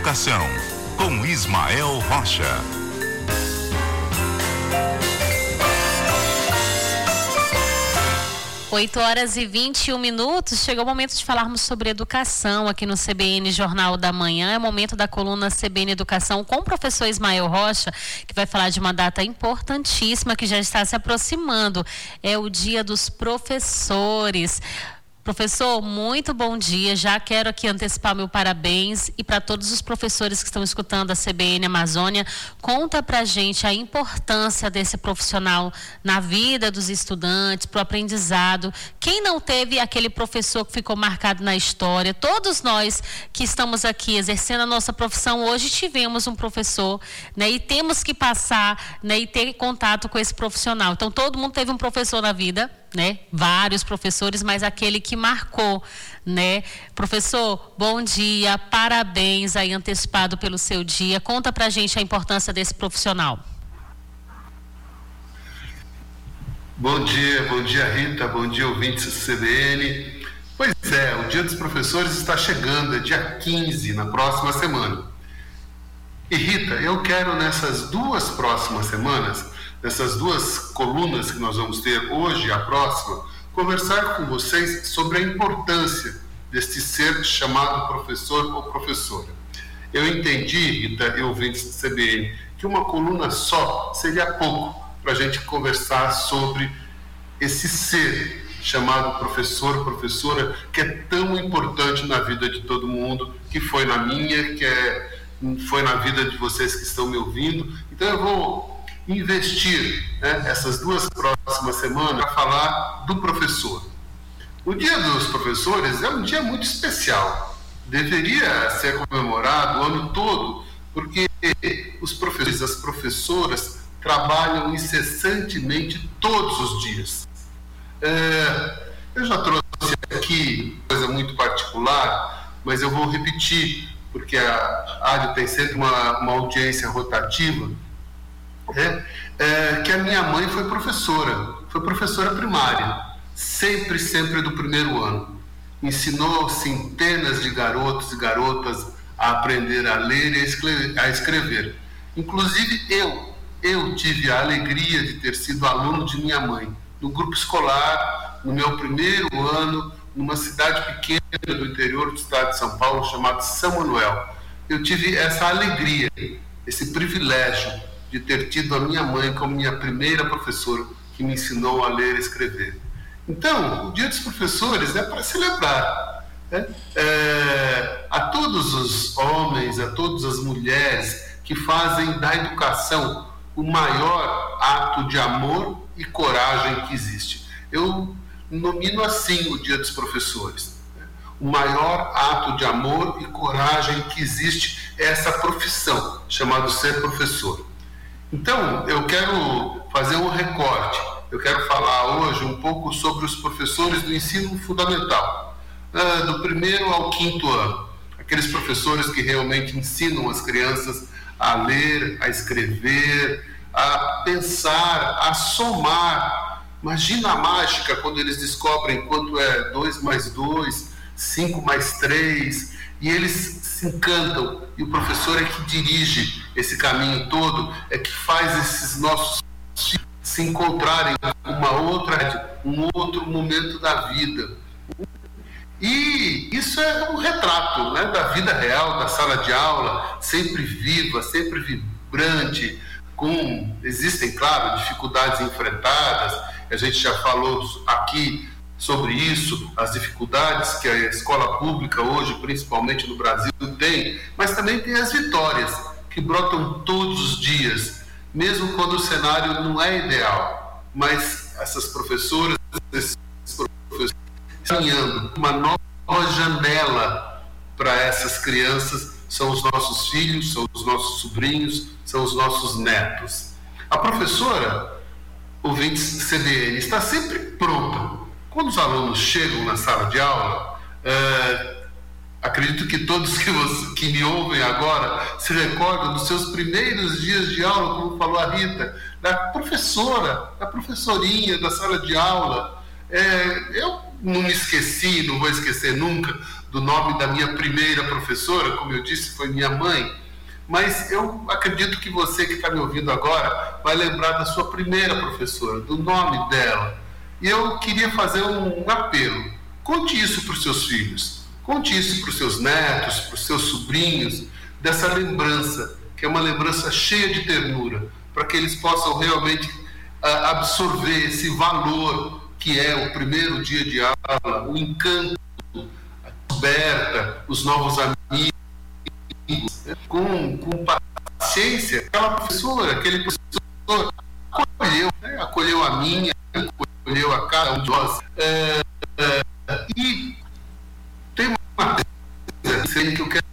Educação, com Ismael Rocha. Oito horas e 21 minutos, chegou o momento de falarmos sobre educação aqui no CBN Jornal da Manhã. É o momento da coluna CBN Educação com o professor Ismael Rocha, que vai falar de uma data importantíssima que já está se aproximando. É o Dia dos Professores. Professor, muito bom dia. Já quero aqui antecipar meu parabéns e para todos os professores que estão escutando a CBN Amazônia, conta pra gente a importância desse profissional na vida dos estudantes, pro aprendizado. Quem não teve aquele professor que ficou marcado na história? Todos nós que estamos aqui exercendo a nossa profissão hoje tivemos um professor, né? E temos que passar, né? E ter contato com esse profissional. Então todo mundo teve um professor na vida, né? Vários professores, mas aquele que marcou, né? Professor, bom dia, parabéns aí antecipado pelo seu dia. Conta pra gente a importância desse profissional. Bom dia Rita, bom dia ouvintes do CBN. Pois é, o Dia dos Professores está chegando, é dia 15, na próxima semana. E Rita, eu quero nessas duas próximas semanas, nessas duas colunas que nós vamos ter hoje e a próxima, conversar com vocês sobre a importância deste ser chamado professor ou professora. Eu entendi, Rita e ouvintes do CBN, que uma coluna só seria pouco para a gente conversar sobre esse ser chamado professor ou professora, que é tão importante na vida de todo mundo, que foi na minha, foi na vida de vocês que estão me ouvindo. Então eu vou investir, né, essas duas próximas semanas para falar do professor. O Dia dos Professores é um dia muito especial. Deveria ser comemorado o ano todo, porque os professores e as professoras trabalham incessantemente todos os dias. Eu já trouxe aqui coisa muito particular, mas eu vou repetir, porque a rádio tem sempre uma audiência rotativa. Que a minha mãe foi professora primária, sempre do primeiro ano. Ensinou centenas de garotos e garotas a aprender a ler e a escrever. Inclusive eu tive a alegria de ter sido aluno de minha mãe, no grupo escolar, no meu primeiro ano, numa cidade pequena do interior do estado de São Paulo, chamada São Manuel. Eu tive essa alegria, esse privilégio de ter tido a minha mãe como minha primeira professora, que me ensinou a ler e escrever. Então, o Dia dos Professores é para celebrar, né? A todos os homens, a todas as mulheres que fazem da educação o maior ato de amor e coragem que existe. Eu nomino assim o Dia dos Professores, né? O maior ato de amor e coragem que existe é essa profissão, chamada ser professor. Então, eu quero fazer um recorte. Eu quero falar hoje um pouco sobre os professores do ensino fundamental, do primeiro ao quinto ano. Aqueles professores que realmente ensinam as crianças a ler, a escrever, a pensar, a somar. Imagina a mágica quando eles descobrem quanto é 2 mais 2, 5 mais 3, e eles se encantam, e o professor é que dirige esse caminho todo, é que faz esses nossos filhos se encontrarem um outro momento da vida. E isso é um retrato, né, da vida real, da sala de aula, sempre viva, sempre vibrante, existem, claro, dificuldades enfrentadas, a gente já falou aqui sobre isso, as dificuldades que a escola pública hoje, principalmente no Brasil, tem, mas também tem as vitórias que brotam todos os dias, mesmo quando o cenário não é ideal. Mas essas professoras, esses professores, caminhando uma nova janela para essas crianças, são os nossos filhos, são os nossos sobrinhos, são os nossos netos. A professora, ouvintes CBN, está sempre pronta. Quando os alunos chegam na sala de aula, acredito que todos que me ouvem agora se recordam dos seus primeiros dias de aula, como falou a Rita, da professora, da professorinha da sala de aula, Eu não me esqueci, não vou esquecer nunca do nome da minha primeira professora, como eu disse, foi minha mãe, mas eu acredito que você que está me ouvindo agora vai lembrar da sua primeira professora, do nome dela. E eu queria fazer um apelo: conte isso para os seus filhos, conte isso para os seus netos, para os seus sobrinhos, dessa lembrança, que é uma lembrança cheia de ternura, para que eles possam realmente absorver esse valor que é o primeiro dia de aula, o encanto, a descoberta, os novos amigos, com paciência. Aquela professora, aquele professor acolheu, né? Acolheu a minha, acolheu a cada um de nós. E tem uma coisa que eu quero.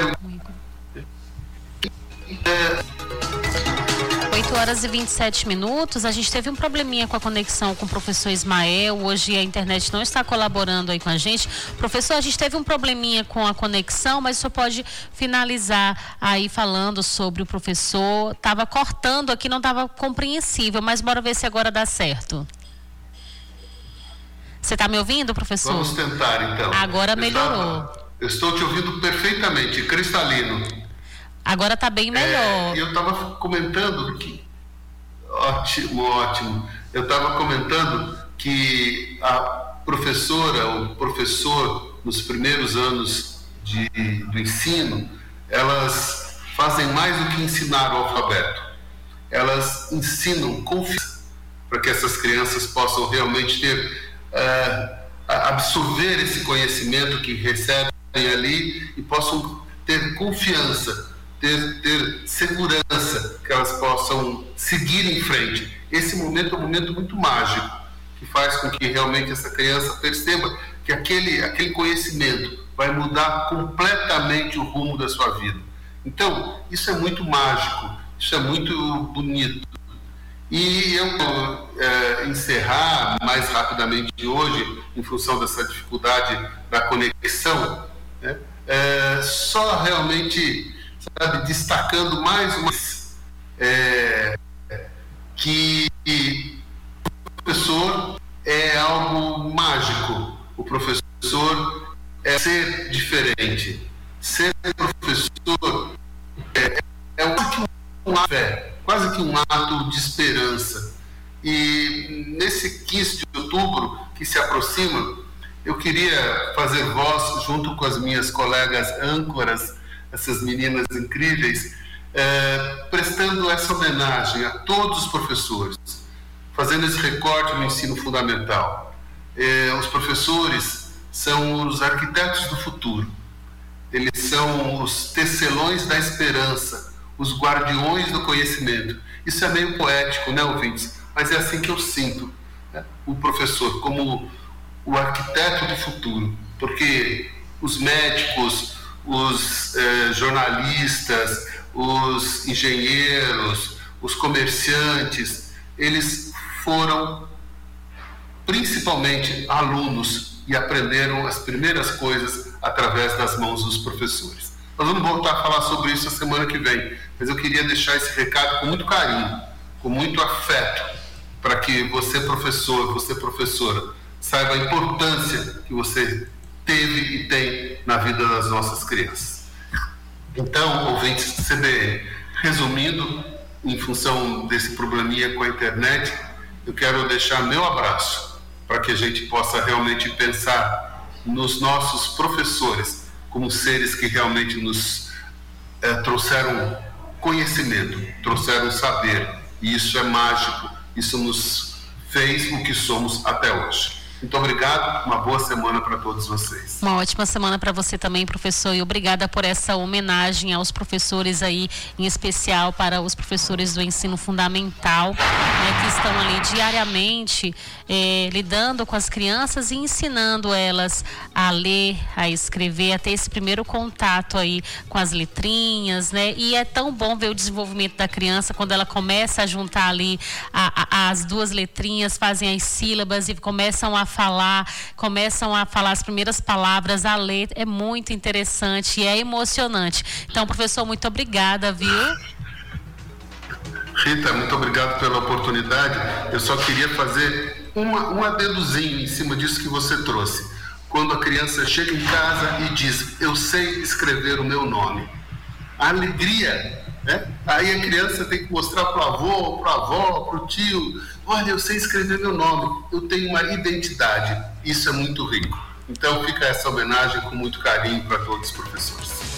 8h27. A gente teve um probleminha com a conexão com o professor Ismael. Hoje a internet não está colaborando aí com a gente. Professor, a gente teve um probleminha com a conexão, mas o senhor pode finalizar aí falando sobre o professor. Estava cortando aqui, não estava compreensível, mas bora ver se agora dá certo. Você está me ouvindo, professor? Vamos tentar, então. Agora melhorou. Eu estou te ouvindo perfeitamente, cristalino. Agora está bem melhor. Eu estava comentando que... Ótimo. Eu estava comentando que a professora, o professor, nos primeiros anos do ensino, elas fazem mais do que ensinar o alfabeto. Elas ensinam confiança para que essas crianças possam realmente absorver esse conhecimento que recebem ali e possam ter confiança, ter segurança, que elas possam seguir em frente. Esse momento é um momento muito mágico, que faz com que realmente essa criança perceba que aquele conhecimento vai mudar completamente o rumo da sua vida. Então, isso é muito mágico, isso é muito bonito. E eu vou encerrar mais rapidamente hoje, em função dessa dificuldade da conexão, né? Só realmente, destacando mais uma vez que o professor é algo mágico. O professor é ser diferente. Ser professor quase que um ato de esperança. E nesse 15 de outubro que se aproxima, eu queria fazer voz, junto com as minhas colegas âncoras, essas meninas incríveis, prestando essa homenagem a todos os professores, fazendo esse recorte no ensino fundamental. Os professores são os arquitetos do futuro, eles são os tecelões da esperança, os guardiões do conhecimento. Isso é meio poético, né, ouvintes? Mas é assim que eu sinto, né? O professor como o arquiteto do futuro, porque os médicos, os jornalistas, os engenheiros, os comerciantes, eles foram principalmente alunos e aprenderam as primeiras coisas através das mãos dos professores. Nós vamos voltar a falar sobre isso a semana que vem, mas eu queria deixar esse recado com muito carinho, com muito afeto, para que você, professor, você, professora, saiba a importância que você teve e tem na vida das nossas crianças. Então, ouvintes do CBN, resumindo, em função desse probleminha com a internet, eu quero deixar meu abraço para que a gente possa realmente pensar nos nossos professores como seres que realmente nos trouxeram conhecimento, trouxeram saber, e isso é mágico, isso nos fez o que somos até hoje. Muito obrigado, uma boa semana para todos vocês. Uma ótima semana para você também, professor, e obrigada por essa homenagem aos professores aí, em especial para os professores do ensino fundamental, né, que estão ali diariamente lidando com as crianças e ensinando elas a ler, a escrever, a ter esse primeiro contato aí com as letrinhas, né? E é tão bom ver o desenvolvimento da criança quando ela começa a juntar ali as duas letrinhas, fazem as sílabas e começam a falar as primeiras palavras, a ler. É muito interessante e é emocionante. Então, professor, muito obrigada, viu? Rita, muito obrigado pela oportunidade. Eu só queria fazer um adendozinho em cima disso que você trouxe. Quando a criança chega em casa e diz, eu sei escrever o meu nome. A alegria, né? Aí a criança tem que mostrar para o avô, para a avó, para o tio, olha, eu sei escrever meu nome, eu tenho uma identidade. Isso é muito rico. Então fica essa homenagem com muito carinho para todos os professores.